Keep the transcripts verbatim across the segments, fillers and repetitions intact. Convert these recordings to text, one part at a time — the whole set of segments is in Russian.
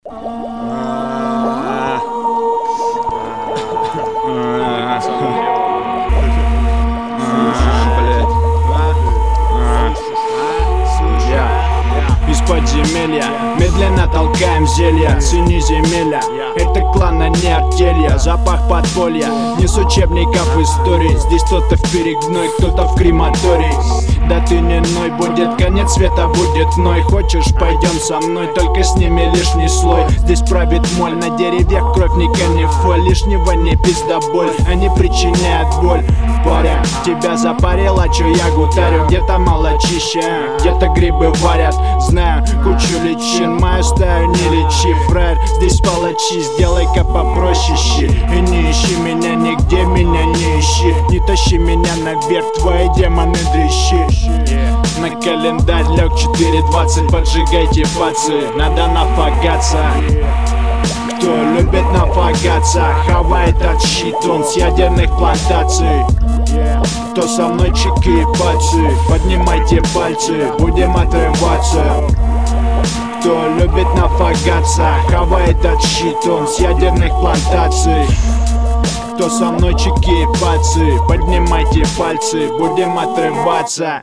Из подземелья медленно толкаем зелья. Цени земеля, это клан, а не артелья. Запах подполья, не с учебников истории. Здесь кто-то в перегной, кто-то в крематории. Да ты не ной, будет конец света, будет ной. Хочешь, пойдем со мной, только сними лишний слой. Здесь правит моль, на деревьях кровь не канифоль. Лишнего не пиздоболь, они причиняют боль. Паря, тебя запарило, чё я гутарю. Где-то молочище, где-то грибы варят. Знаю кучу личин, мою стаю не лечи, фраер. Здесь палачи, сделай-ка попроще щи. И не ищи меня нигде, меня не ищи. Не тащи меня наверх, твои демоны дрищи. На календарь лег четыре двадцать, поджигайте пацы, надо нафагаться. Кто любит нафагаться, хавает от щит, он с ядерных плантаций. Кто со мной, чеки и пальцы, поднимайте пальцы, будем отрываться. Кто любит нафагаться, хавает от щит, он с ядерных плантаций. Кто со мной, чеки и пальцы, поднимайте пальцы, будем отрываться.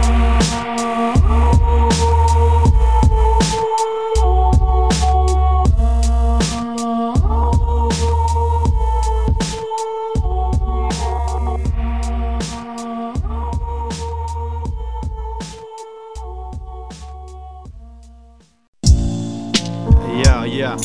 Я, я.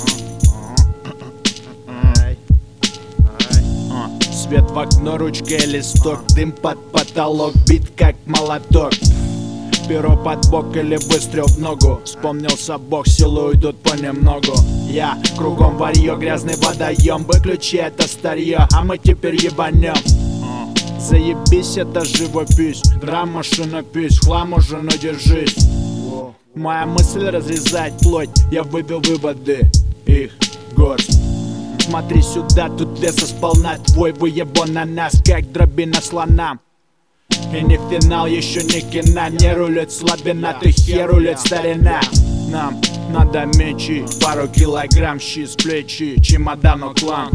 Свет в окно, ручка и листок, дым под потолок, бит как молоток. Перо под бок или выстрел в ногу. Вспомнился Бог, силу идут понемногу. Я кругом варьё, грязный водоем. Выключи это старье, а мы теперь ебанем. Заебись, это живопись, драма, шинопись, хлам уже, но держись. Моя мысль разрезает плоть, я вывел выводы, их горсть. Смотри сюда, тут леса сполна, твой выебон на нас, как дробина слона. И не финал, еще не кино, не рулит слабина, ты хер рулит старина. Нам надо мечи, пару килограмм щи с плечи, чемодану клан.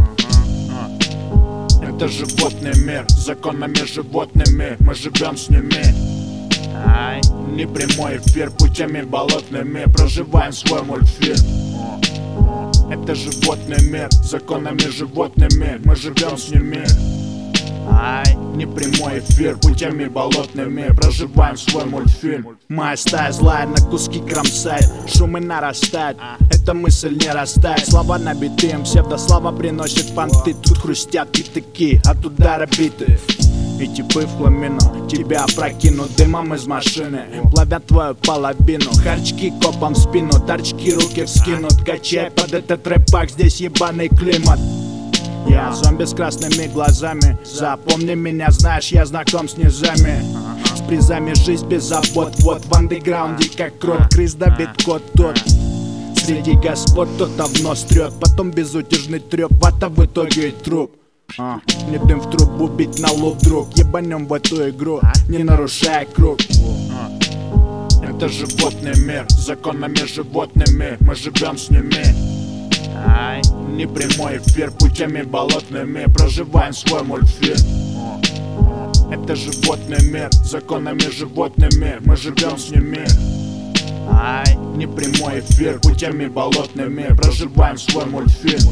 Это животный мир, законами животными, мы живем с ними. Ай, не прямой эфир, путями болотными проживаем свой мультфильм. Это животный мир, законами животными, мы живем с ними. Ай, не прямой эфир, путями болотными проживаем свой мультфильм. Моя стая злая на куски кромсает, шумы нарастают, эта мысль не растает. Слова набиты, им псевдослава приносит понты. Тут хрустят китыки от удара биты. И типы в хламину тебя опрокинут дымом из машины, плавят твою половину. Харчки копом в спину, торчки руки вскинут. Качай под этот рэпак, здесь ебаный климат. Я зомби с красными глазами, запомни меня, знаешь, я знаком с низами. С призами жизнь без забот, вот в андеграунде как крот. Крыс давит кот тот, среди господ кто-то в нос трет. Потом безутешный треп, вата в итоге и труп. А, не дым в трубу, бить на лоб друг. Ебанем в эту игру, не нарушая круг. Это животный мир, законами животными, мы живем с ними. Ай, не прямой эфир, путями болотными проживаем свой мультфильм. Это животный мир, законами животными, мы живем с ними. Ай, не прямой эфир, путями болотными проживаем свой мультфильм.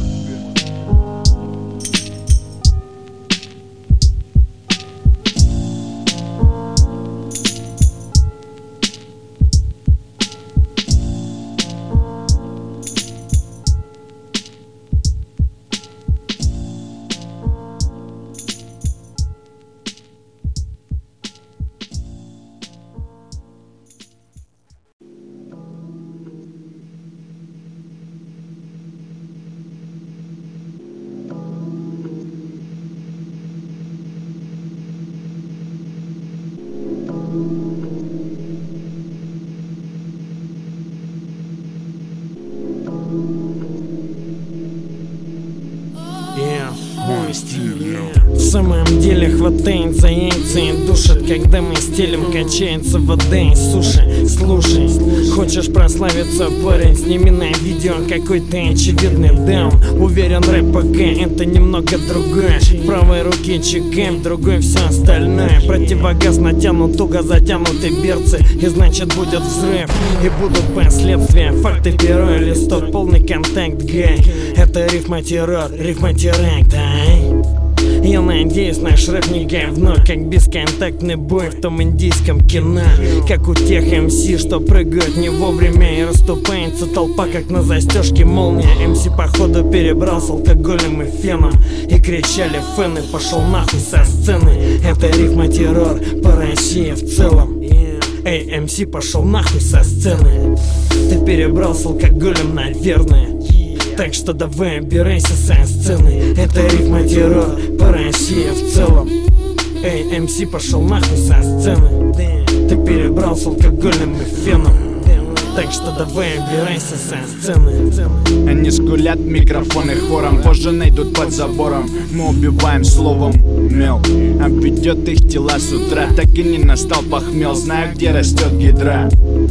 самом деле хватает за яйца и душит, когда мы стелим, качается вода и суши. Слушай, хочешь прославиться, парень, сними на видео какой-то очевидный даун. Уверен, рэп пока это немного другое. В правой руке ЧК, в другой все остальное. Противогаз натянут, туго затянуты берцы, и значит будет взрыв, и будут последствия. Факты, перо и листок, полный контакт, гай. Это рифма-террор, рифма-теракт, дай. Я надеюсь, наш рэп не говно, как бесконтактный бой в том индийском кино. Как у тех эм си, что прыгают не вовремя, и расступается толпа, как на застежке молния. эм си походу перебрал с алкоголем и феном, и кричали фэны: пошел нахуй со сцены. Это рифма-террор по России в целом. Эй, эм си, пошел нахуй со сцены. Ты перебрал с алкоголем, наверное, так что давай убирайся со сцены. Это рифма-террор по России в целом. Эй, эм си, пошел нахуй со сцены. Ты перебрал с алкоголем и феном, так что давай убирайся со сцены. Они скулят, микрофоны хором, позже найдут под забором. Мы убиваем словом мел, обведет их тела с утра. Так и не настал похмел, знаю, где растет гидра.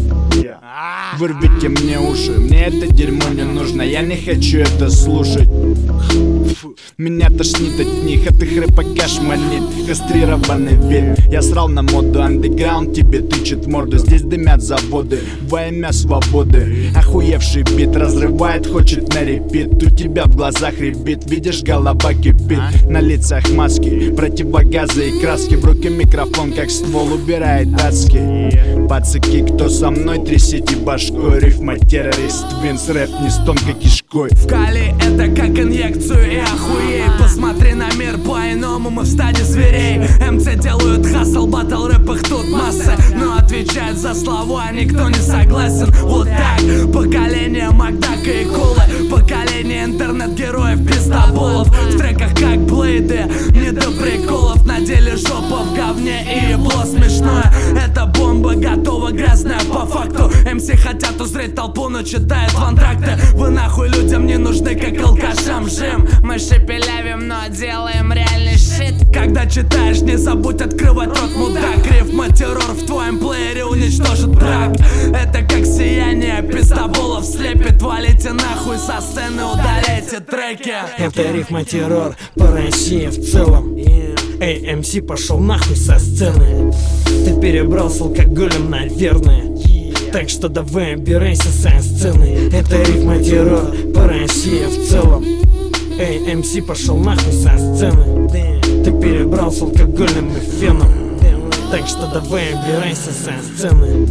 Вырвите мне уши, мне это дерьмо не нужно, я не хочу это слушать. Фу. Меня тошнит от них, от их рэпа кошмарит, кастрированный вид. Я срал на моду, андеграунд тебе тычет в морду. Здесь дымят заводы во имя свободы. Охуевший бит разрывает, хочет на репит. У тебя в глазах ребит, видишь, голова кипит. На лицах маски, противогазы и краски. В руке микрофон, как ствол, убирает адский. Пацаки, кто со мной, трясите башкой. Рифма-террорист, Винс, рэп не с тонкой кишкой. Вкали это как инъекцию и охуей. Посмотри на мир по-иному, мы в стаде зверей. эм си делают хасл, батл, рэп их тут масса, но отвечает за слова никто не согласен. Вот так, поколение Макдака и Колы, поколение интернет-героев пиздоболов. В треках как блейды, не до приколов. На деле жопа в говне и ебло смешное. Это бомба готова, грязная по факту. эм си хотят узреть толпу, но читают вантракты. Вы нахуй людям не нужны, как алкашам жим. Мы шепелявим, но делаем реальный щит. Когда читаешь, не забудь открывать рот, мудак. Рифма-террор в твоем плеере уничтожит брак. Это как сияние пиздоболов слепит. Валите нахуй со сцены, удаляйте треки. Это рифма-террор по России в целом. Эй, эм си, пошел нахуй со сцены. Ты перебрал с алкоголем, наверное, так что давай убирайся со сцены. Это рифма-террор по России в целом. Эй, эм си, пошел нахуй со сцены. Ты перебрал с алкоголем и феном, так что давай убирайся со сцены.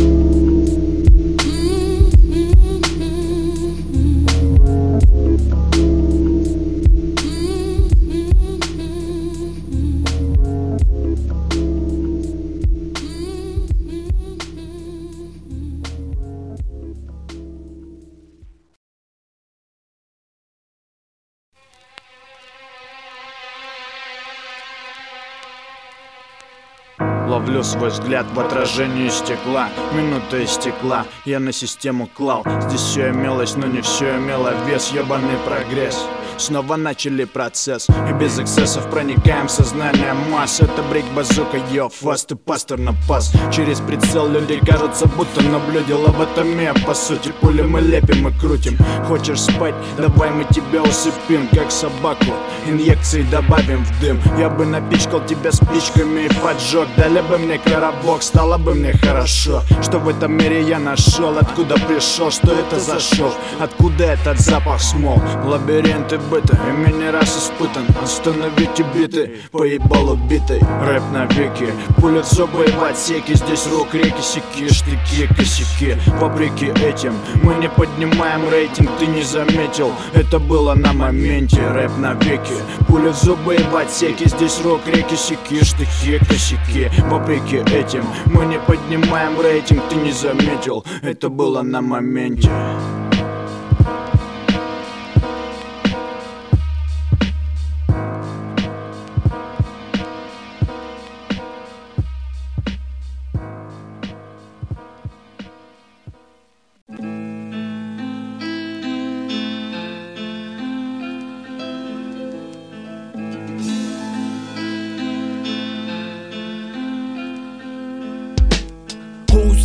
Ловлю свой взгляд в отражении стекла. Минута истекла, я на систему клал. Здесь все имелось, но не все имело вес. Ебаный прогресс. Снова начали процесс, и без эксцессов проникаем в сознание масс. Это брейк-базука, йо, фаст и пастор на пас. Через прицел люди кажутся, будто на блюде лоботомия. По сути, пули мы лепим и крутим. Хочешь спать? Давай мы тебя усыпим, как собаку. Инъекции добавим в дым. Я бы напичкал тебя спичками и поджег. Дали бы мне коробок, стало бы мне хорошо. Что в этом мире я нашел, откуда пришел, что это за шоу, откуда этот запах смол. Лабиринты быта, ими не раз испытан. Остановите биты, поебал убитый. Рэп навеки, пули в зубы и в отсеки. Здесь рук реки, сяки, штыки, косяки. Вопреки этим мы не поднимаем рейтинг, ты не заметил, это было на моменте. Рэп навеки, пули в зубы и в отсеки. Здесь рук реки, сяки, штыки, косяки. Вопреки этим мы не поднимаем рейтинг, ты не заметил, это было на моменте.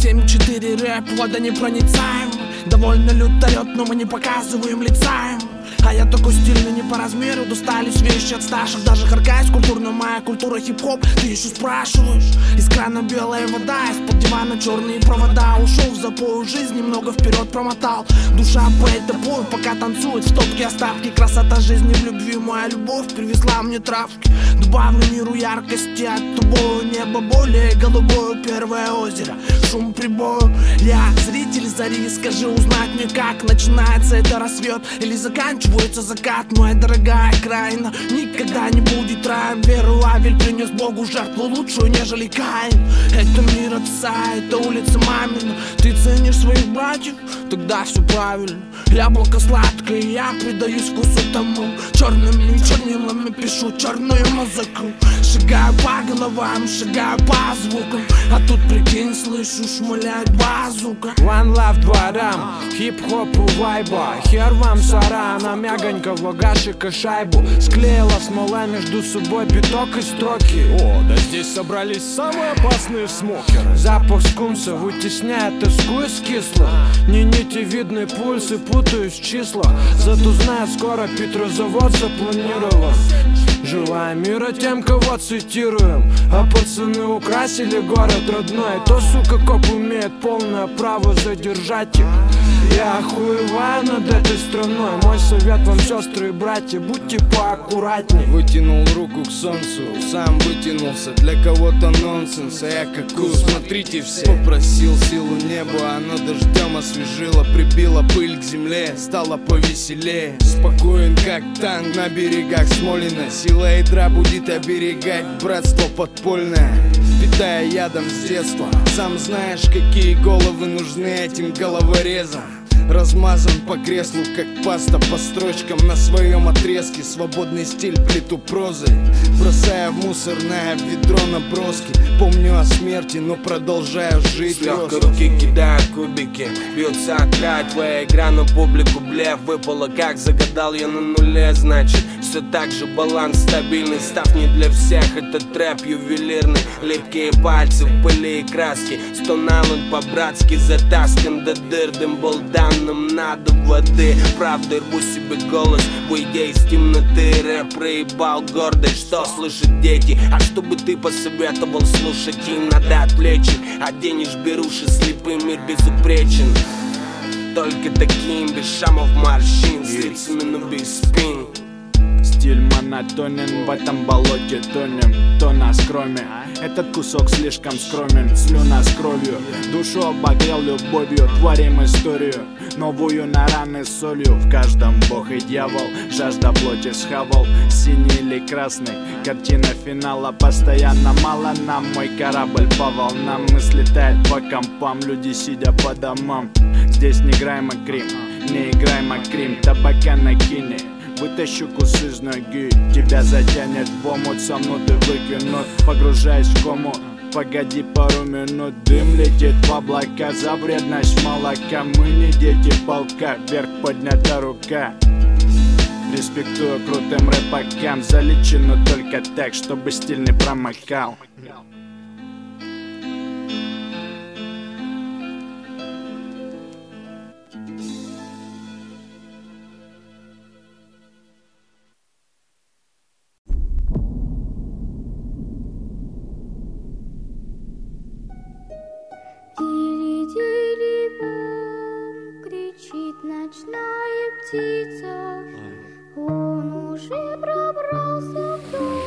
семь четыре рэп, водонепроницаем. Довольно лют орёт, но мы не показываем лица им. А я такой стильный не по размеру. Достались вещи от старших, даже харкаюсь культурно. Моя культура хип-хоп, ты еще спрашиваешь. Из крана белая вода, из-под дивана черные провода. Ушел в запой жизнь, немного вперед промотал. Душа поет тобой, пока танцует в топке остатки. Красота жизни в любви, моя любовь привезла мне травки. Добавлю миру яркости от тубого неба, более голубое первое озеро. Шум прибоя, я зритель зари. Скажи, узнать мне, как начинается это рассвет или заканчивается закат. Моя дорогая краина никогда не будет раем. Веру Авель принес Богу жертву лучшую, нежели Каин. Это мир отца, это улица мамина. Ты ценишь своих братьев? Тогда все правильно. Яблоко сладкое, я предаюсь вкусу тому. Черными чернилами пишу черную музыку. Шагаю по головам, шагаю по звукам. А тут, прикинь, слышу, шмаляет базука. One love дворам, хип-хопу вайба. Хер вам сара, на мягонького гашика шайбу. Склеила смола между собой биток и строки. О, да здесь собрались самые опасные смокеры. Запах скунса вытесняет тоску из кисла. Не нити видны пульсы, путаюсь в числа. Зато знаю, скоро Петрозавод запланирован. Желаю мира тем, кого цитируем. А пацаны украсили город родной. То, сука, коп имеет полное право задержать их. Я охуеваю над этой страной. Мой совет вам, сестры и братья, будьте поаккуратней. Вытянул руку к солнцу, сам вытянулся. Для кого-то нонсенс, а я какую, смотрите все. Попросил силу неба, оно дождем освежило. Прибило пыль к земле, стало повеселее. Спокоен как танк на берегах Смолина. Сила ядра будет оберегать братство подпольное, питая ядом с детства. Сам знаешь, какие головы нужны этим головорезам. Размазан по креслу, как паста по строчкам. На своем отрезке свободный стиль плиту прозой, бросая в мусорное ведро наброски. Помню о смерти, но продолжаю жить. С легкой руки кидаю кубики, бьются о край. Твоя игра на публику, блеф выпала, как загадал я на нуле. Значит, все так же баланс стабильный. Став не для всех, этот трэп ювелирный. Липкие пальцы в пыли и краске. Стонал он по-братски, затаскан до дыр. Дымбол дан, нам надо воды. Правда, рву себе голос, выйдя из темноты. Рэп проебал гордость, что слышат дети. А что бы ты посоветовал слушать им? Надо отвлечь их, оденешь беруши, слепый мир безупречен. Только таким, без шамов морщин, с лицами, но без спин. Стиль монотонен, в этом болоте тонем. То нас кроме, этот кусок слишком скромен. Слюна с кровью, душу обогрел любовью. Творим историю, новую на раны с солью. В каждом бог и дьявол, жажда плоти схавал. Синий или красный, картина финала. Постоянно мало нам, мой корабль по волнам. Мы слетает по компам, люди сидя по домам. Здесь не играй Макрим, не играй Макрим. Табака накини, вытащу кус из ноги. Тебя затянет в омут, со мной ты выкинут. Погружаясь в кому, погоди пару минут. Дым летит в облака, за вредность молока. Мы не дети полка, вверх поднята рука. Респектую крутым рэпакам. Залечено только так, чтобы стиль не промокал. Тили-тили-бом, кричит ночная птица. Он уже пробрался в дом.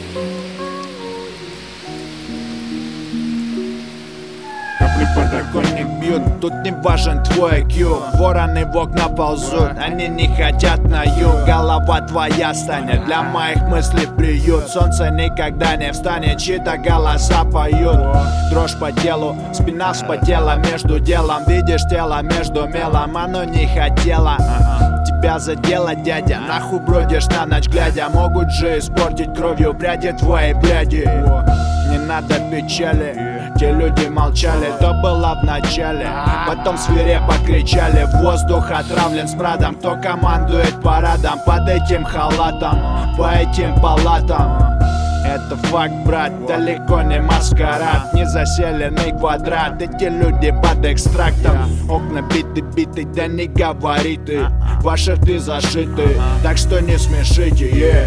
Капли подоконник бьют, тут не важен твой ай кью. Вороны в окна ползут, они не хотят на юг. Голова твоя станет для моих мыслей приют. Солнце никогда не встанет, чьи-то голоса поют. Дрожь по телу, спина вспотела между делом. Видишь тело между мелом, оно не хотело тебя задело, дядя. Нахуй бродишь на ночь глядя. Могут же испортить кровью пряди твоей бляди. Не надо печали, те люди молчали. То было в начале, потом свирепо кричали. Воздух отравлен смрадом. Кто командует парадом под этим халатом, по этим палатам? Это факт, брат, далеко не маскарад, не заселенный квадрат. Эти люди под экстрактом, окна биты-биты, да не говори ты, ваши рты зашиты, так что не смешите, yeah.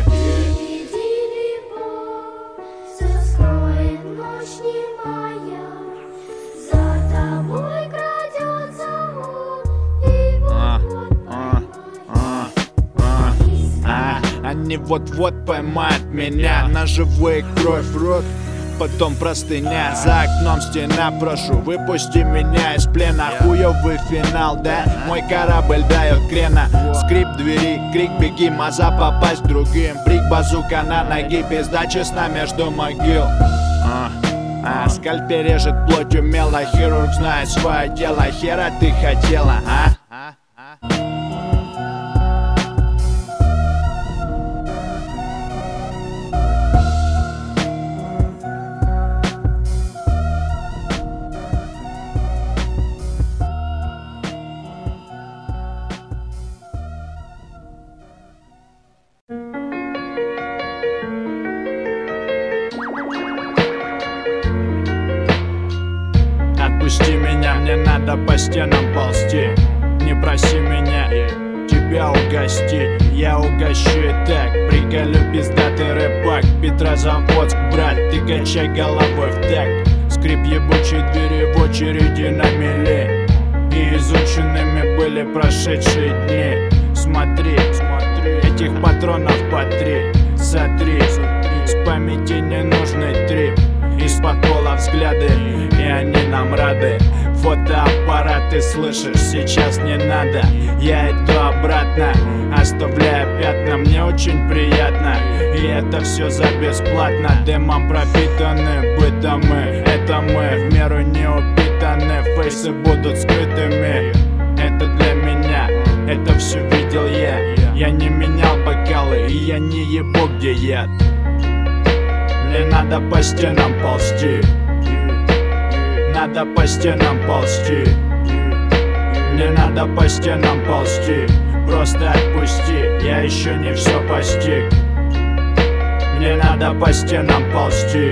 Они вот-вот поймают меня на живую кровь, рот, потом простыня. За окном стена, прошу, выпусти меня из плена. Хуёвый финал, да, мой корабль дает крена. Скрип двери, крик, беги, маза попасть другим. Брик, базука на ноги, пизда честна между могил. А, а, скальпель режет плоть умело, хирург знает свое дело. Хера ты хотела, а? Отпусти меня, мне надо по стенам ползти. Не проси меня тебя угостить, я угощу и так. Приколю пиздатый рэпак, Петрозаводск, брат, ты качай головой в такт. Скрип ебучей двери в очереди на мели, и изученными были прошедшие дни. Смотри, смотри, этих патронов по три, сотри, с памяти ненужный трип. Из-под пола взгляды, и они нам рады. Фотоаппараты, слышишь, сейчас не надо. Я иду обратно, оставляя пятна. Мне очень приятно, и это все за бесплатно. Дымом пропитаны бытом мы, это мы в меру не упитаны. Фейсы будут скрытыми, это для меня, это все видел я. Я не менял бокалы, и я не ебу, где яд. Мне надо по стенам ползти, надо по стенам ползти. Мне надо по стенам ползти, просто отпусти, я еще не все постиг. Мне надо по стенам ползти,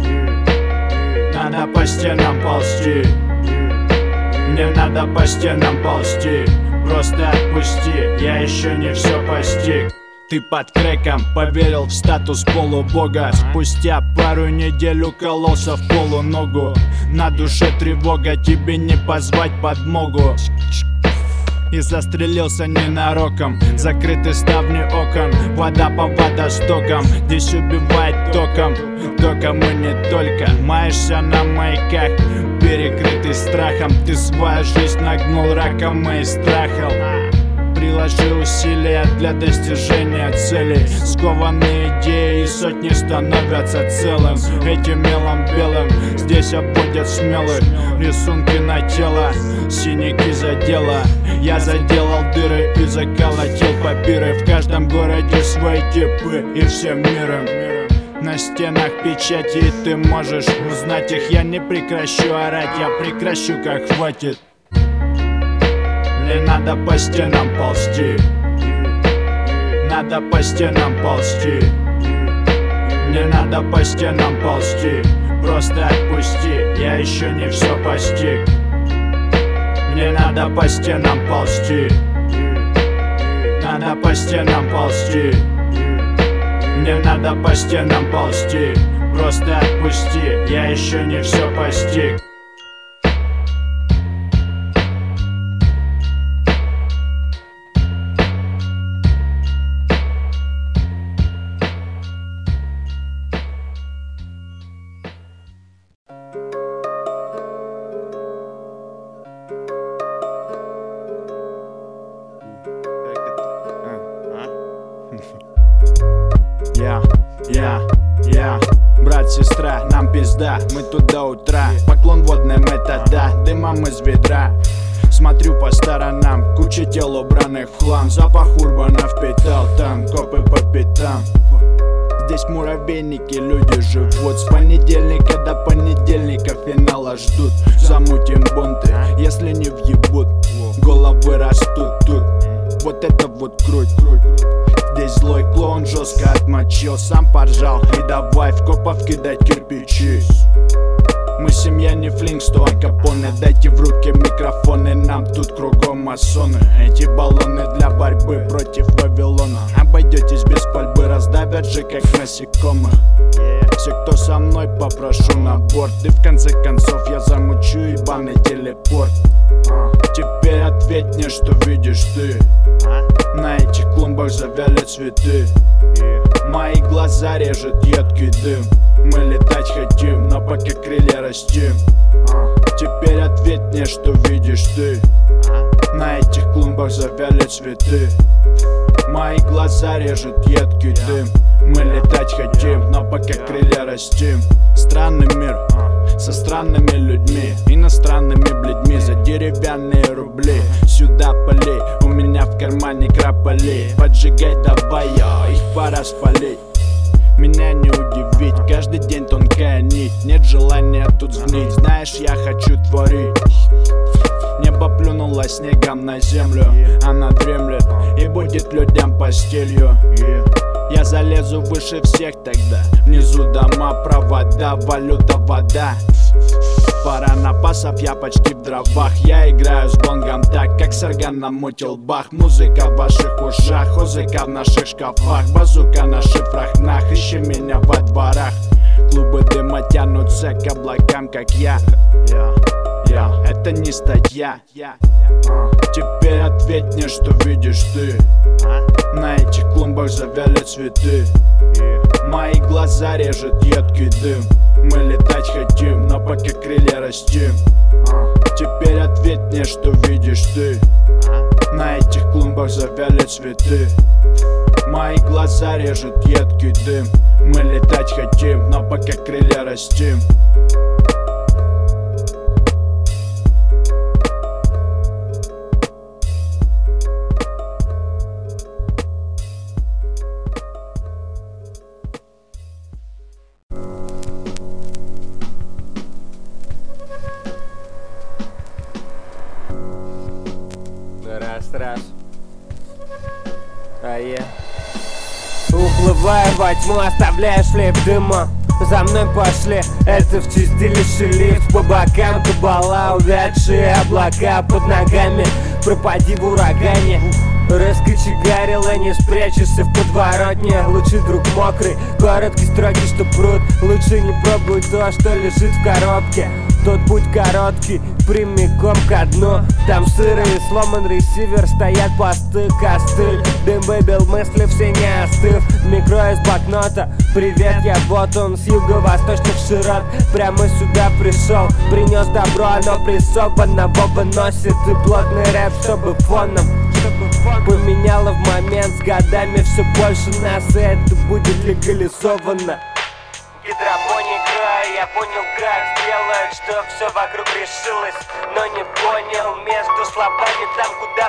надо по стенам ползти. Мне надо по стенам ползти, просто отпусти, я еще не все постиг. Ты под крэком поверил в статус полубога. Спустя пару недель укололся в полуногу. На душе тревога, тебе не позвать подмогу. И застрелился ненароком. Закрыты ставни окон, вода по водостокам. Здесь убивает током, током и не только. Маешься на маяках, перекрытый страхом. Ты свою жизнь нагнул раком и страхом. Приложи усилия для достижения целей. Скованные идеи и сотни становятся целым. Этим мелом белым здесь обводят смелых. Рисунки на тело, синяки задела. Я заделал дыры и заколотил папиры. В каждом городе свои типы и всем миром. На стенах печати, и ты можешь узнать их. Я не прекращу орать, я прекращу, как хватит. Мне надо по стенам ползти, надо по стенам ползти. Мне надо по стенам ползти, просто отпусти, я еще не все постиг. Мне надо по стенам ползти, надо по стенам ползти. Мне надо по стенам ползти, просто отпусти, я еще не все постиг. Я, я, я, брат, сестра, нам пизда, мы тут до утра. Поклон водным это да, дымом из ведра. Смотрю по сторонам, куча тел убранных в хлам. Запах урбана впитал там, копы по пятам. Здесь муравейники, люди живут. С понедельника до понедельника финала ждут. Замутим бунты, если не въебут, головы растут тут. Вот это вот круть, круть. Здесь злой клоун жестко отмочил, сам поржал. И давай в копов кидать кирпичи. Мы семья не Флинкстон, Капоне. Дайте в руки микрофоны, нам тут кругом масоны. Эти баллоны для борьбы против Вавилона. Обойдетесь без пальбы, раздавят же как насекомых. Все, кто со мной, попрошу на борт. И в конце концов я замучу ебаный телепорт. Теперь ответь мне, что видишь ты. На этих клумбах завяли цветы. Мои глаза режет едкий дым. Мы летать хотим, но пока крылья растим. Теперь ответь мне, что видишь ты. На этих клумбах завяли цветы. Мои глаза режет едкий дым. Мы летать хотим, но пока крылья растим. Странный мир со странными людьми, иностранными бледьми за деревянные рубли. Сюда полей, у меня в кармане крапали. Поджигай давай, я, их пора спалить. Меня не удивить, каждый день тонкая нить. Нет желания тут сгнить, знаешь, я хочу творить. Небо плюнуло снегом на землю, она дремлет и будет людям постелью. Я залезу выше всех тогда. Внизу дома, провода, валюта, вода. Пара напасов, я почти в дровах. Я играю с бонгом так, как Сарган намутил бах. Музыка в ваших ушах, музыка в наших шкафах. Базука на шифрах, нах, ищи меня во дворах. Клубы дыма тянутся к облакам, как я. Я, это не статья. Теперь ответь мне, что видишь ты. На этих клумбах завяли цветы. Мои глаза режет едкий дым. Мы летать хотим, но пока крылья растим. Теперь ответь мне, что видишь ты. На этих клумбах завяли цветы. Мои глаза режет едкий дым. Мы летать хотим, но пока крылья растим. Раз-раз. А я уплываю во тьму, оставляешь шлейф дыма. За мной пошли, это в чистилище лифт. По бокам кабала, увядшие облака под ногами. Пропади в урагане. Раскочегарила, не спрячешься в подворотне. Лучший друг мокрый, короткий, строгий, что пруд. Лучше не пробуй то, что лежит в коробке. Тот путь короткий, прямиком ко дну. Там сырый, сломан ресивер, стоят посты, костыль. Дым выбил мысли, все не остыв. Микро из блокнота, привет, я вот он с юго-восточных широт. Прямо сюда пришел, принес добро, оно прессованного выносит. И плотный рэп, чтобы фоном поменяло в момент. С годами все больше нас, и это будет легализовано. Гидропоника, я понял, как сделать, что все вокруг решилось, но не понял между словами там, куда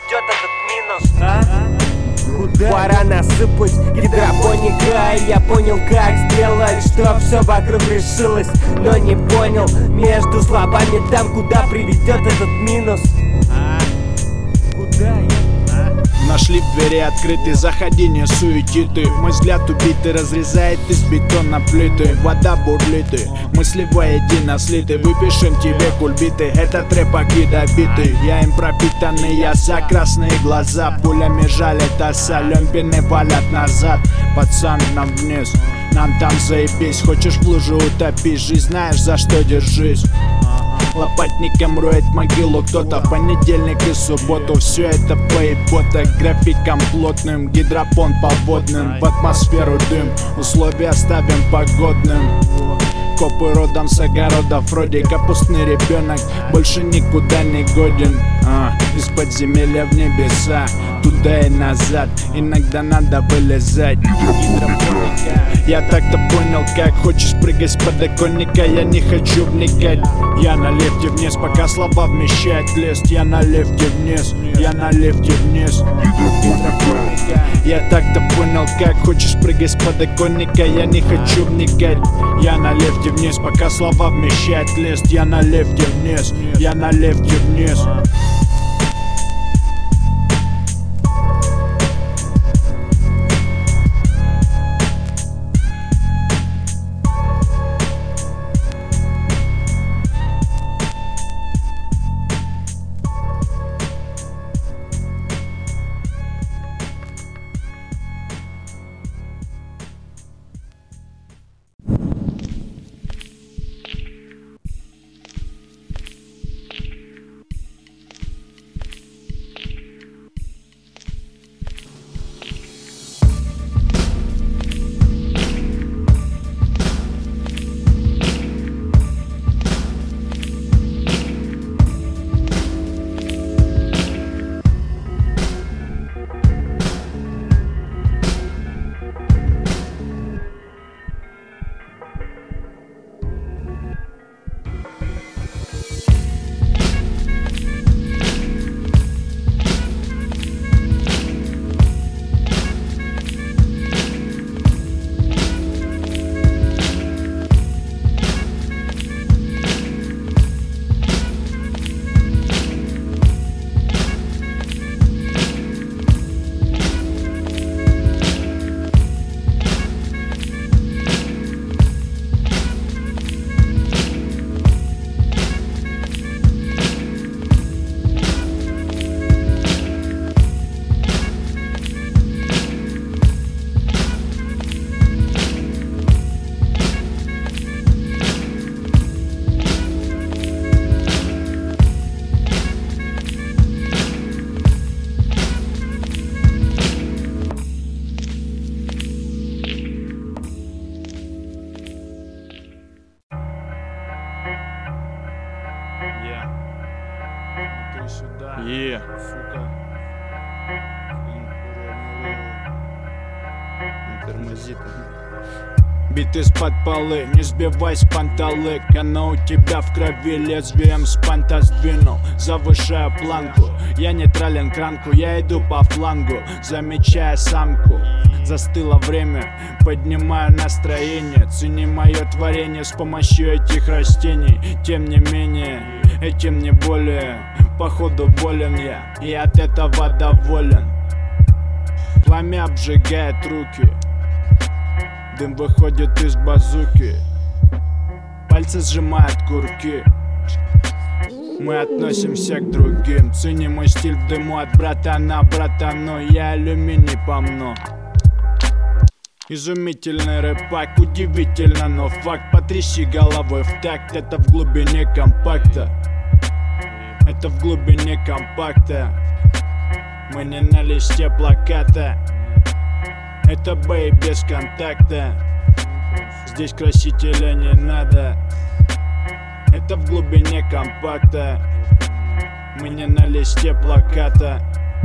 приведет этот минус. А? Куда? Пора насыпать гидропоника, я понял, как сделать, что все вокруг решилось, но не понял между словами там, куда приведет этот минус. А? Куда я? Нашли в двери открыты, заходи, не суети ты. Мой взгляд убитый разрезает из бетона плиты. Вода бурлит, мысли воедино слиты. Выпишем тебе кульбиты, этот рэп ядовитый. Я им пропитанный, я за красные глаза. Пулями жалят оса, лёмпины валят назад. Пацан, нам вниз, нам там заебись. Хочешь в лужу утопись, жизнь знаешь за что держись. Лопатником роет могилу кто-то в понедельник и субботу. Все это поебота, графиком плотным. Гидропон по водным, в атмосферу дым. Условия ставим погодным. Копы родом с огородов, вроде капустный ребенок. Больше никуда не годен. а, Из подземелья в небеса, туда и назад. Иногда надо вылезать. Гидропоника. Я так-то понял, как хочешь прыгать с подоконника. Я не хочу вникать. Я на лифте вниз, пока слова вмещает лист. Я на лифте вниз, я на лифте вниз. Гидропоника. Я так-то понял, как хочешь прыгать с подоконника. Я не хочу вникать. Я на лифте вниз, пока слова вмещает лист. Я на лифте вниз, я на лифте вниз. Тормозит. Бит из-под полы, не сбивай с панталык. Она у тебя в крови, лезвием с панта сдвинул. Завышаю планку, я нейтрален к ранку. Я иду по флангу, замечая самку. Застыло время, поднимаю настроение. Цени мое творение с помощью этих растений. Тем не менее, этим не более. Походу болен я, и от этого доволен. Пламя обжигает руки, дым выходит из базуки, пальцы сжимают курки. Мы относимся к другим. Цени мой стиль в дыму от братана братану. Я алюминий помну. Изумительный рэпак, удивительно, но факт. Потряси головой в такт, это в глубине компакта. Это в глубине компакта. Мы не на листе плаката. Это бей без контакта. Здесь красителя не надо. Это в глубине компакта. Мы не на листе плаката.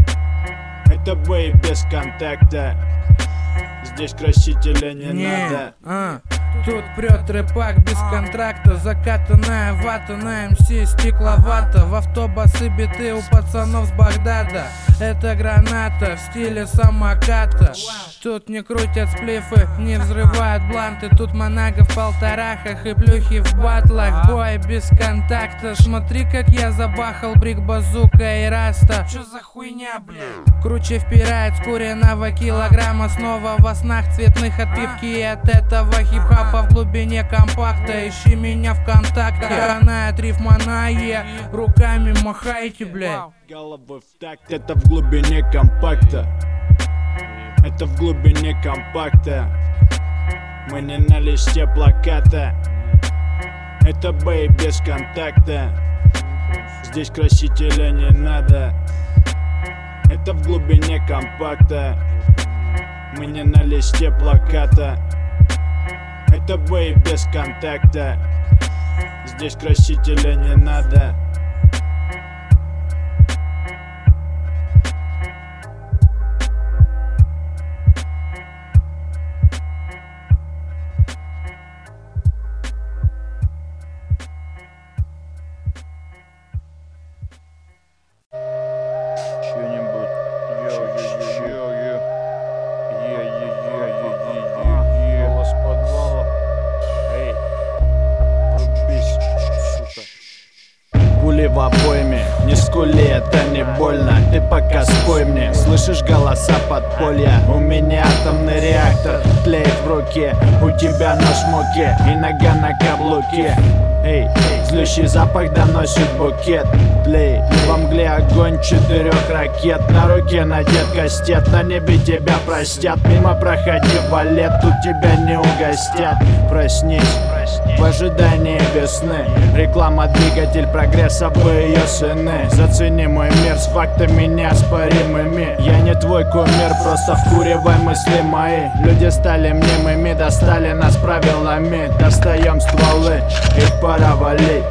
Это бей без контакта. Здесь красителя не, не надо. А, тут прет рэпак без контракта. Закатанная вата на эм си стекловата. В автобусы биты у пацанов с Багдада. Это граната в стиле самоката. Тут не крутят сплифы, не взрывают бланты. Тут монага в полторахах и плюхи в батлах. Бой без контакта. Смотри, как я забахал брик, базука и раста. Чё за хуйня, бля? Круче впирает с куриного килограмма. Снова во снах цветных от пивки и от этого хип-хапа в глубине компакта. Ищи меня ВКонтакте. Канает рифманая, руками махайте, блядь. Головы в такт, это в глубине компакта. Это в глубине компакта. Мы не на листе плаката. Это бей без контакта. Здесь красителя не надо. Это в глубине компакта. Мы не на листе плаката. Это бей без контакта. Здесь красителя не надо. В обойме, не скули, это не больно. Ты пока спой мне, слышишь голоса подполья. У меня атомный реактор тлеет в руке. У тебя нож в муке и нога на каблуке. Эй, злющий запах доносит букет. Тлей, во мгле огонь четырех ракет. На руке надет кастет, на небе тебя простят. Мимо проходи, валет, тут тебя не угостят. Проснись в ожидании весны. Реклама, двигатель прогресса, вы ее сыны. Зацени мой мир с фактами неоспоримыми. Я не твой кумир, просто вкуривай мысли мои. Люди стали мнимыми, достали нас правилами. Достаем стволы, их пора валить.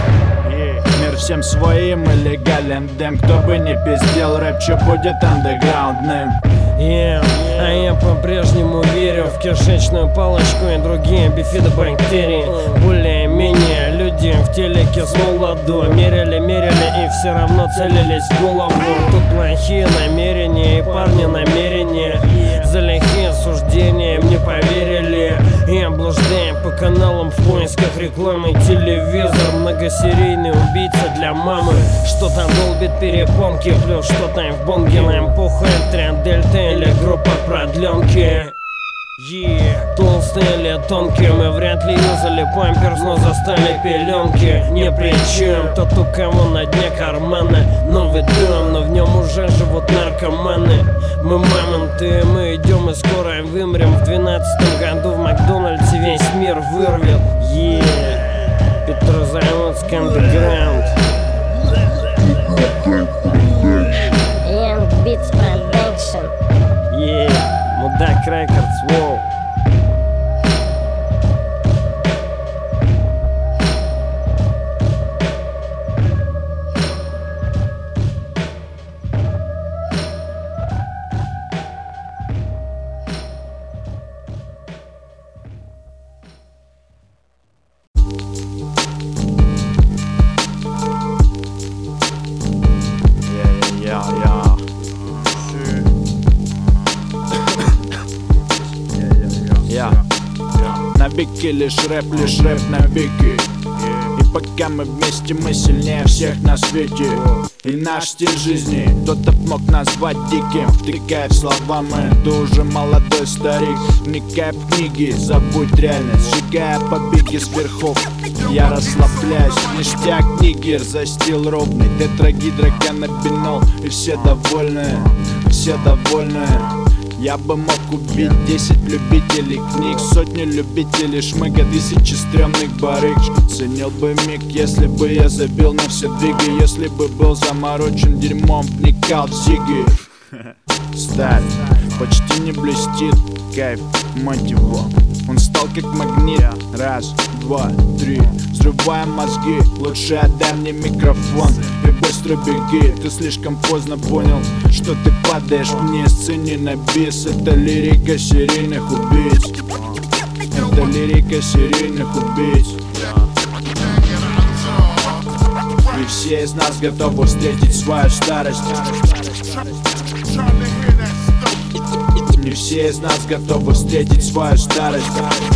Мир всем своим и легален дым. Кто бы не пиздел, рэп чё будет андеграундным. Yeah, а я по-прежнему верю в кишечную палочку и другие бифидобактерии. Более-менее люди в телеке с молоду мерили, мерили и все равно целились в голову. Тут плохие намерения и парни намерения. За лихие суждения мне поверили. И блуждаем по каналам в поисках рекламы. Телевизор, многосерийный убийца для мамы. Что там долбит перепонки, плюс что там в бонге. Нам похуй, тренд дельта или группа продленки. Yeah. Толстые или тонкие, мы вряд ли юзали памперс, но застали пеленки. Не при чем, тот у кого на дне кармана. Новый дом, но в нем уже живут наркоманы. Мы мамонты, мы идем и скоро вымрем. В двенадцатом году в Макдональдсе весь мир вырвет. Yeah. Петрозаводск андеграунд. Young Beats Production. Yeah, Мудак Рекордс, воу. Навеки лишь рэп, лишь рэп навеки. И пока мы вместе, мы сильнее всех на свете. И наш стиль жизни кто-то мог назвать диким, втыкая в слова мы, ты уже молодой старик. Вникая в книги, забудь реальность, сжигая побеги с верхов. Я расслабляюсь, ништяк, нигер, за стил ровный, тетрагидроканнабинол. И все довольны, все довольны. Я бы мог убить десять любителей книг, сотни любителей шмыга, тысячи стрёмных барыг. Ценил бы миг, если бы я забил на все двиги, если бы был заморочен дерьмом, вникал в зиги. Сталь почти не блестит, кайф, мать его. Он стал как магнит, раз, два, три. Взрываем мозги, лучше отдай мне микрофон и быстро беги. Ты слишком поздно понял, что ты падаешь вниз. Цени на бис, это лирика серийных убийц. Это лирика серийных убийц. И все из нас готовы встретить свою старость. Не все из нас готовы встретить свою старость.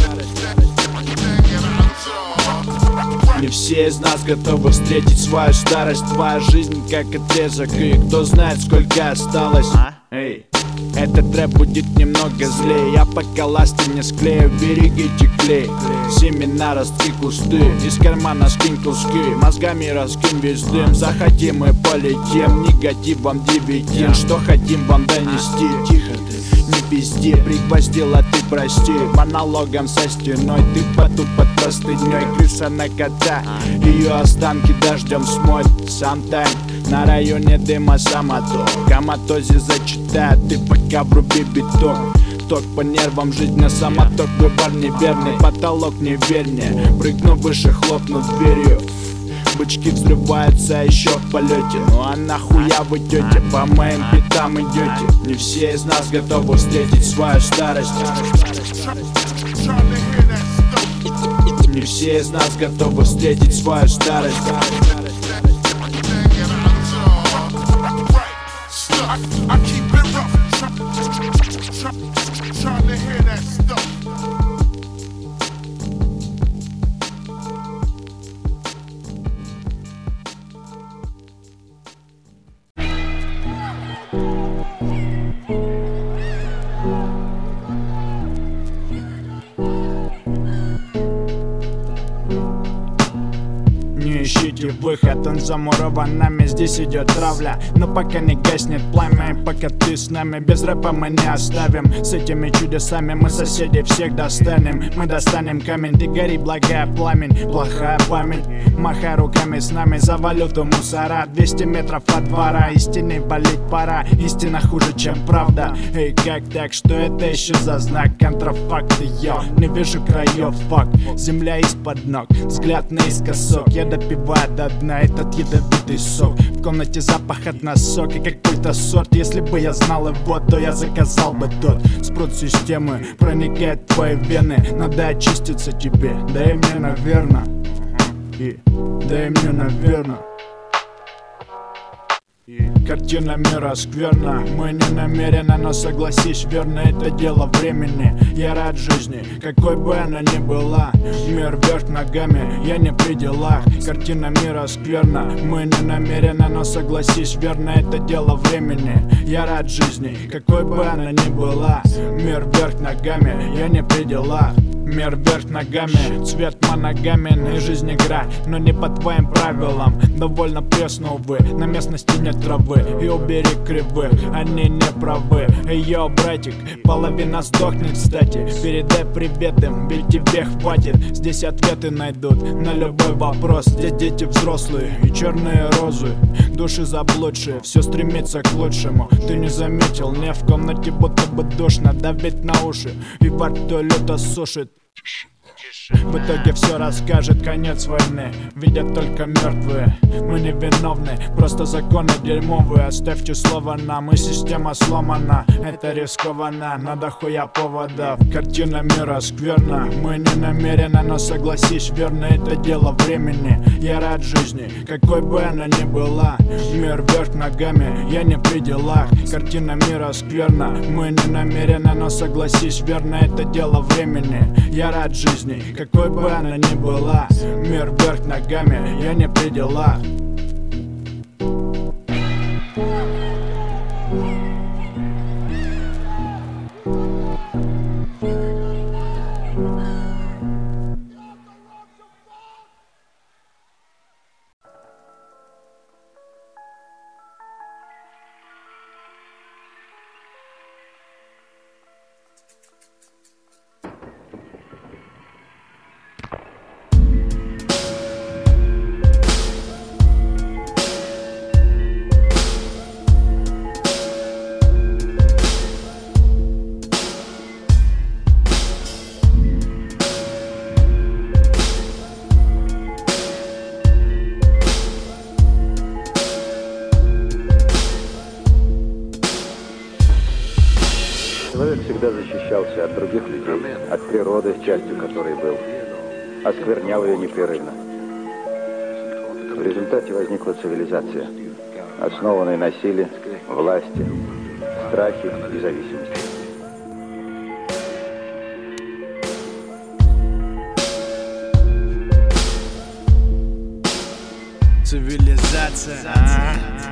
Не все из нас готовы встретить свою старость. Твоя жизнь как отрезок, и кто знает, сколько осталось. Эй, этот рэп будет немного злее. Я пока ласты не склею, берегите клей. Семена, ростки, кусты, из кармана скинь куски. Мозгами раскинь весь дым, захотим и полетим. Негатив вам дивидend, что хотим вам донести. Тихо ты, не пизди, пригвоздила ты, прости. Монологом со стеной, ты потуп под простыней. Крыса на кота, ее останки дождем смоет. Самтайм на районе дыма самото. Коматозе зачитает, ты пока вруби биток. Ток по нервам, жизнь на самоток, выбор неверный, потолок невернее. Прыгну выше, хлопну дверью. Бычки взрываются еще в полете. Ну а нахуя вы идете, по моим пятам идете. Не все из нас готовы встретить свою старость. Не все из нас готовы встретить свою старость. I keep it rough, trying to hear that stuff. Не ищите выход, он замурован нами, здесь идет травля. Но пока не гаснет пламя, и пока ты с нами, без рэпа мы не оставим. С этими чудесами мы соседей всех достанем. Мы достанем камень, ты гори, благая пламень, плохая память. Махай руками с нами за валюту мусора. Двести метров от двора, истиной валить пора. Истина хуже, чем правда. Эй, как так, что это еще за знак? Контрафакты, йо, не вижу краев, факт. Земля из-под ног, взгляд наискосок. Я допиваю до дна этот ядовитый сок. В комнате запах от носок и какой-то сорт. Если бы я знал его, то я заказал бы тот. Спрут системы проникает в твои вены. Надо очиститься тебе, да и мне, наверно. И да и мне, наверно. Картина мира скверна, мы не намеренно, но согласись, верно, это дело времени. Я рад жизни, какой бы она ни была. Мир вверх ногами, я не при делах. Картина мира скверна, мы не намеренно, но согласись, верно, это дело времени. Я рад жизни, какой бы она ни была. Мир вверх ногами, я не при делах. Мир вверх ногами, цвет моногамен и жизнь игра, но не по твоим правилам. Довольно пресно, увы, на местности нет травы. И убери кривых, они не правы. Эй, йо, братик, половина сдохнет, кстати. Передай привет им, ведь тебе хватит. Здесь ответы найдут на любой вопрос. Здесь дети взрослые и черные розы. Души заблудшие, все стремится к лучшему. Ты не заметил, не в комнате будто бы душно. Давить на уши и во рту люто сушит. В итоге все расскажет конец войны. Видят только мертвые, мы не виновны. Просто законы дерьмовые. Оставьте слово нам, и система сломана. Это рискованно, надо хуя поводов. Картина мира скверна, мы не намеренно, но согласись, верно, это дело времени. Я рад жизни, какой бы она ни была. Мир вверх ногами, я не при делах. Картина мира скверна, мы не намеренно, но согласись, верно, это дело времени. Я рад жизни, жизни, какой бы она ни была. Мир вверх ногами, я не при делах. Человек всегда защищался от других людей, от природы, частью которой был, осквернял ее непрерывно. В результате возникла цивилизация, основанная на силе, власти, страхе и зависимости. Цивилизация. А-а-а.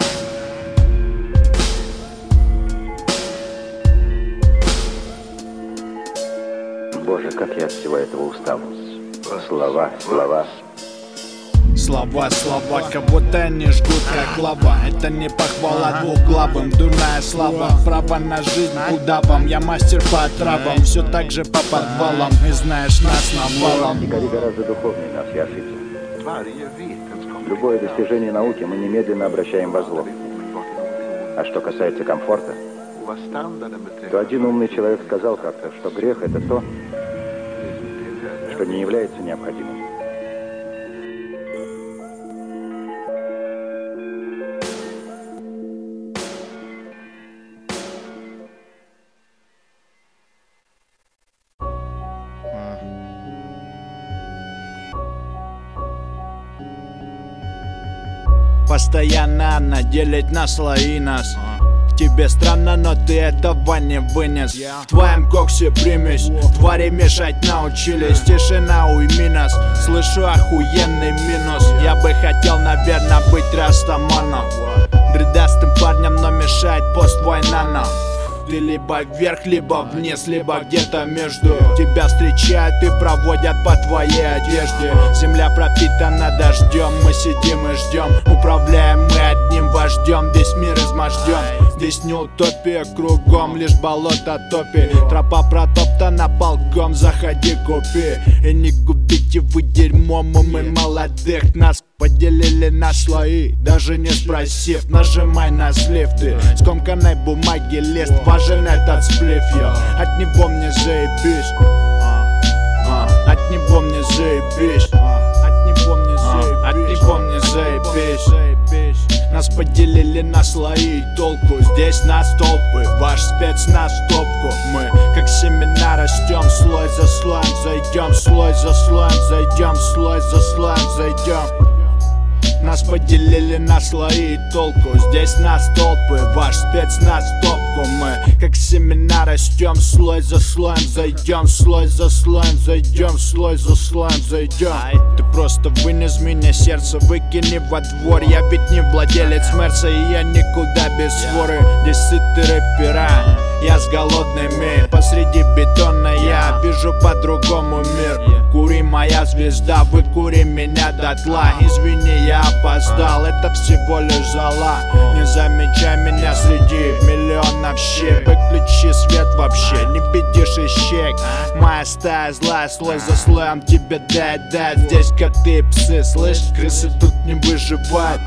Боже, как я от всего этого устал. Слова, слова. Слова, слова, как будто они жгут, как лава. Это не похвала двухглавым, дурная слава. Право на жизнь, куда вам? Я мастер по травам, все так же по подвалам. И знаешь, нас навалом. Дикари гораздо духовнее нас, я ошибся. Любое достижение науки мы немедленно обращаем во зло. А что касается комфорта, то один умный человек сказал как-то, что грех — это то, что не является необходимым. Постоянно наделить на слои нас. Тебе странно, но ты этого не вынес. В твоем коксе примесь, твари мешать научились. Тишина, уйми нас, слышу охуенный минус. Я бы хотел, наверное, быть растаманом, бредастым парнем, но мешает пост-война нам. Ты либо вверх, либо вниз, либо где-то между. Тебя встречают и проводят по твоей одежде. Земля пропитана дождем, мы сидим и ждем. Управляем мы одним вождем, весь мир изможден. Здесь не утопия, кругом лишь болото топи. Тропа протоптана полком, заходи купи. И не губите вы дерьмом, мы молодых. Нас поделили на слои, даже не спросив. Нажимай на слив, ты скомканной бумаги лист. Важен этот сплив, я от него мне заебись. От него мне заебись. От него мне заебись. От него мне заебись. Нас поделили на слои, толку здесь нас толпы. Ваш спецназ в топку. Мы как семена растем, слой за слоем зайдем, слой за слоем зайдем, слой за слоем зайдем. Нас поделили на слои, толку здесь нас толпы. Ваш спецназ в топку. Мы как семена растем, слой за слоем зайдем, слой за слоем зайдем, слой за слоем зайдем. Ты просто вынес меня сердце, выкини во двор. Я ведь не владелец Мерса, и я никуда без своры. Здесь сытые рэпера, я с голодными. Посреди бетона я вижу по-другому мир. Кури, моя звезда, выкури меня дотла. Извини, я опоздал, это всего лишь зола. Не замечай меня среди миллионов щей. Выключи свет вообще, не бедишь ищейк. Моя стая злая, слой за слоем тебе дать, дать. Здесь коты и псы, слышь, крысы тут не выживают.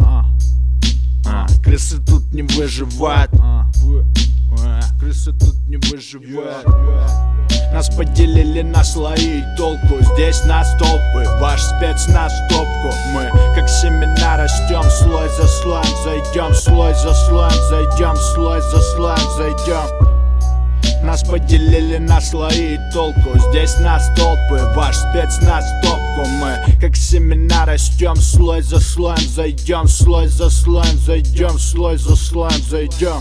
Крысы тут не выживают. Крысы тут не выживают. Нас поделили на слои, толку здесь нас толпы. Ваш спецназ в топку. Мы как семена растем, слой за слоем зайдем, слой за слоем зайдем, слой за слоем зайдем. Нас поделили на слои, толку здесь нас толпы. Ваш спецназ в топку. Мы как семена растем, слой за слоем зайдем, слой за слоем зайдем, слой за слоем зайдем.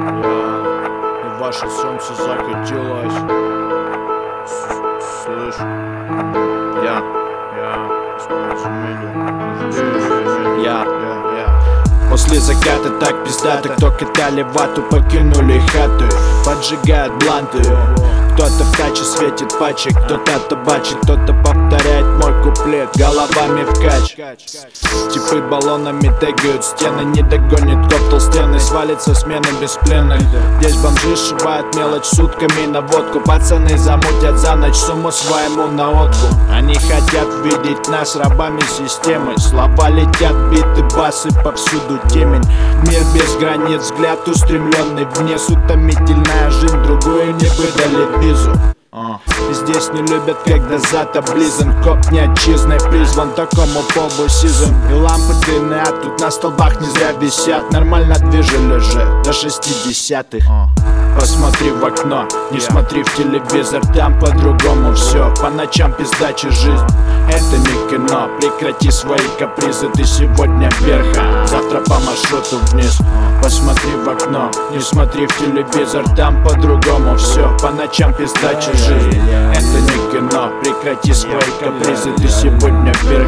И ваше солнце закатилось. Слышь, я, я, я, я, я. После заката так пиздато, кто катали вату, покинули хату, поджигают бланты. Кто-то в таче светит пачек, кто-то табачит, кто-то повторяет мой куплет головами в кач. Типы баллонами тегают стены, не догонит коп толстенный, свалится смены без плена. Здесь бомжи сшибают мелочь сутками на водку, пацаны замутят за ночь сумму своему наводку. Они хотят видеть нас рабами системы, слова летят, биты, басы, повсюду темень. Мир без границ, взгляд устремленный вниз, утомительная жизнь, другую не выдали визу. Uh. Здесь не любят, когда зад облизан, коп не отчизной призван, такому полбу сизым. И лампы длинные, а тут на столбах не зря висят. Нормально движили же до шестидесятых. uh. Посмотри в окно, не yeah. смотри в телевизор, там по-другому все. По ночам пиздачи жизнь, это не кино. Прекрати свои капризы, ты сегодня вверх, а завтра по маршруту вниз. Посмотри в окно, не смотри в телевизор, там по-другому все. По ночам пиздачи жизнь, это не кино. Прекрати свои капризы, ты сегодня вверх.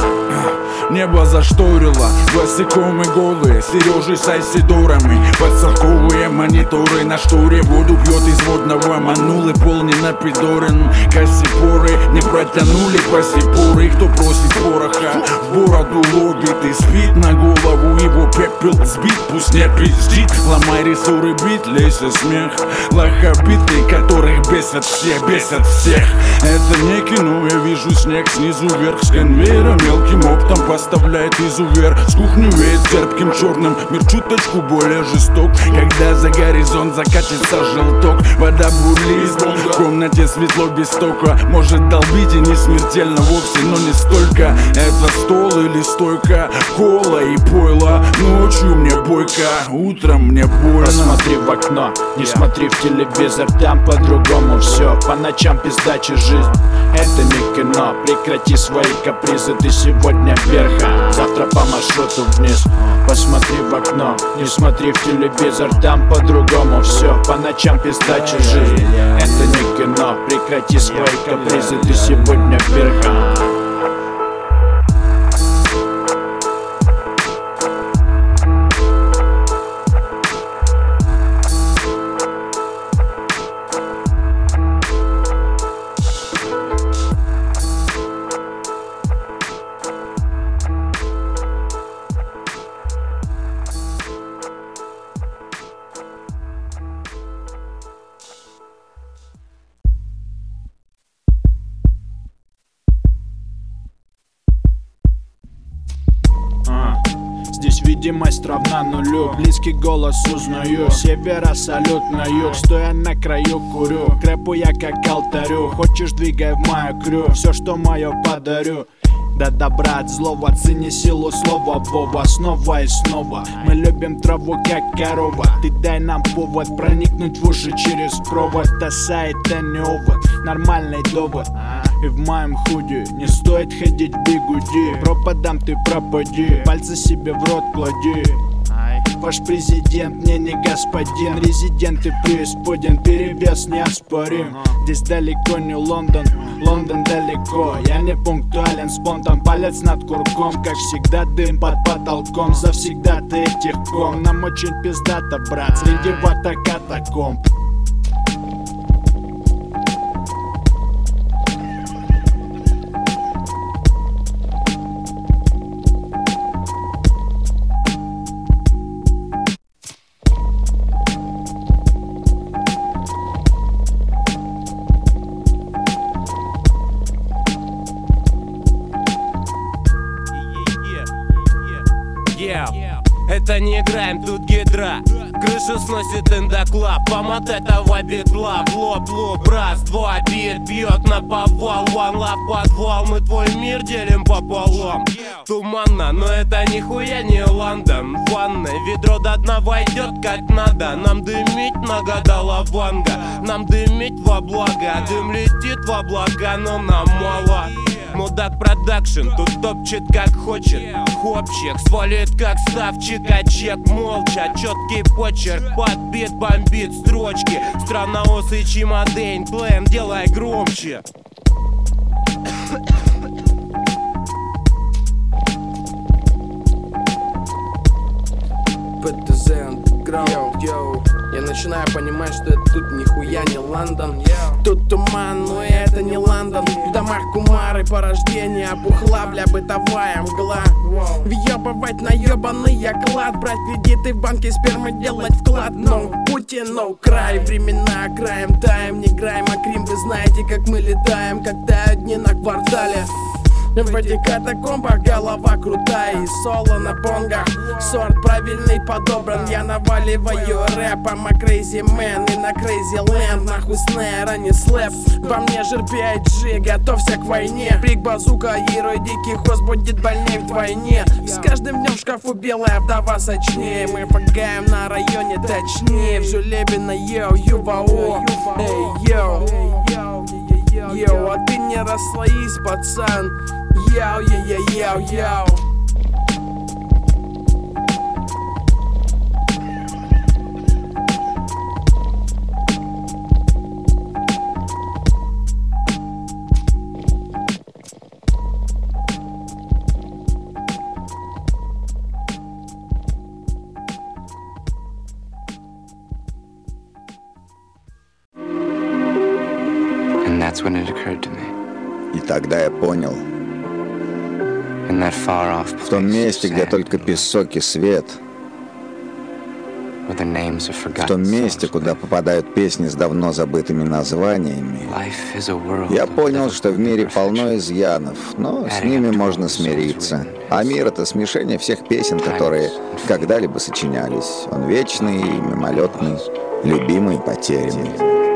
Небо зашторило, босиком и голые Сережи с айсидорами, подсорковые мониторы на шторе. Воду пьет из водного манулы, пол не напидорен. Кассипоры не протянули пассипоры. Кто просит пороха, в бороду лобит и спит. На голову его пепел сбит, пусть не пиздит. Ломай рессоры, бит, лейся смех. Лохобиты, которых бесят все, бесят всех. Это не кино, я вижу снег снизу вверх. С конвейера мелким оптом поставляет изувер. С кухни веет терпким черным, мир чуточку более жесток. Когда за горизонт закатится желток, вода бурлит, в комнате светло без тока. Может долбить и не смертельно вовсе, но не столько. Это стол или стойка, кола и пойло. Ночью мне бойко, утром мне больно. Посмотри в окно, не yeah. смотри в телевизор, там по-другому все. По ночам пиздачи жизнь, это не кино. Прекрати свои капризы, ты сегодня вверх, а завтра по маршруту вниз. Посмотри в окно, не смотри в телевизор, там по-другому все. По ночам пиздачи жизнь, это не кино. Прекрати свои капризы, ты сегодня вверх. Здесь видимость равна нулю, близкий голос узнаю. Севера салют на юг, стоя на краю курю. Крэпу я как алтарю, хочешь двигай в мою крю. Все, что мое, подарю. До добра от злого, цени силу слова Вова. Снова и снова мы любим траву как корова. Ты дай нам повод проникнуть в уши через провод. Тоса это не овод, нормальный довод. И в моем худи не стоит ходить бигуди. Пропадам, ты пропади, пальцы себе в рот клади. Ваш президент мне не господин, резидент и преисподен, перевес неоспорим. Здесь далеко не Лондон, Лондон далеко. Я не пунктуален, спонтан, палец над курком. Как всегда дым под потолком, завсегда ты этих ком. Нам очень пиздато, брат, среди вата катакомб. Это не играем, тут гидра. Крышу сносит эндоклаб, помот этого битла. Лоб, лоб, раз, два, бит, бьет на повал. One love, подвал, мы твой мир делим пополам. Туманно, но это нихуя не Лондон. В ванной ведро до дна войдет как надо. Нам дымить нагадала ванга, нам дымить во благо. Дым летит в облака, но нам мало. Мудак продакшн, тут топчет как хочет. Хопчик, свалит как ставчик, а чек молча. Четкий почерк, подбит, бомбит строчки. Странноусый чемодень, плен, делай громче. пэ тэ зэ Underground, йоу. Я начинаю понимать, что это тут нихуя не Лондон. Тут туман, но это не Лондон. В домах кумары порождения, опухла, бля, бытовая мгла. Въебывать на ебаный оклад, брать кредиты в банке спермы, делать вклад. No Путин, no край, времена краем таем, не граем, а Крим, вы знаете, как мы летаем, когда одни на квартале. В этих катакомбах голова крутая и соло на бонгах. Сорт правильный подобран, я наваливаю рэпом, а crazy man и на crazy land. Нахуй снэра не слэп, во мне жир пи ай джи, готовься к войне. Брик базука, герой дикий хост будет больней вдвойне. С каждым днем в шкафу белая вдова сочнее. Мы фагаем на районе точнее. В Жулебино, йоу, ЮВАО, эй, йоу. Йоу, а ты не расслоись, пацан. Йоу, йоу, йоу, йоу. And that's when it occurred to me. И тогда я понял, в том месте, где только песок и свет, в том месте, куда попадают песни с давно забытыми названиями, я понял, что в мире полно изъянов, но с ними можно смириться. А мир — это смешение всех песен, которые когда-либо сочинялись. Он вечный, мимолетный, любимый, потерянный.